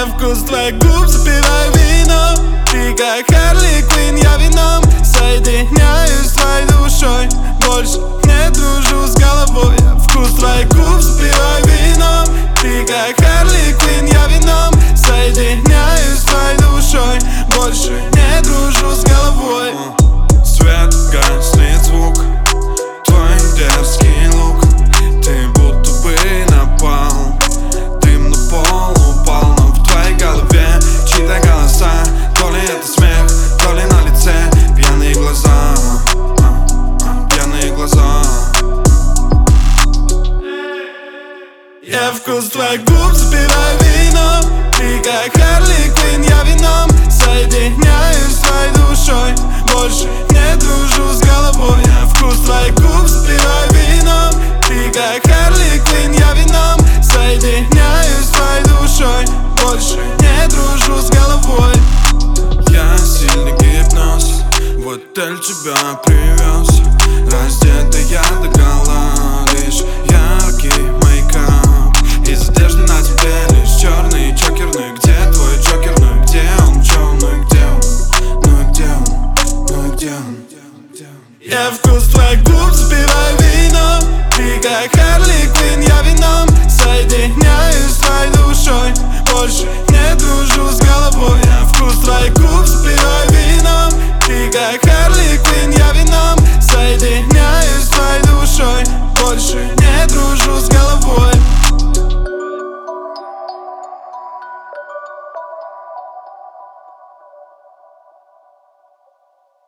вкус твоих губ запиваю вином. Ты как Харли Квинн, я вином соединяюсь с твоей душой. Больше не дружу с головой. Я вкус твоих губ запиваю вином. Ты как Харли Квинн, я вином соединяюсь с твоей душой. Больше не дружу с головой. Свет гаснет, звук, твой дерзкий лук. Ты будто бы напал, дым на пол упал. Но в твоей голове чьи-то голоса. То ли это смех, то ли на лице пьяные глаза, пьяные глаза. Я вкус твоих губ запиваю вином. Ты как Харли Квинн, я вином соединяюсь с твоей душой. Больше не дружу с головой. Я вкус твоих губ запиваю вином. Ты как Харли Квинн, я вином соединяюсь с твоей душой. Больше не дружу с головой. Я сильный гипноз, в отель тебя привез. Раздетая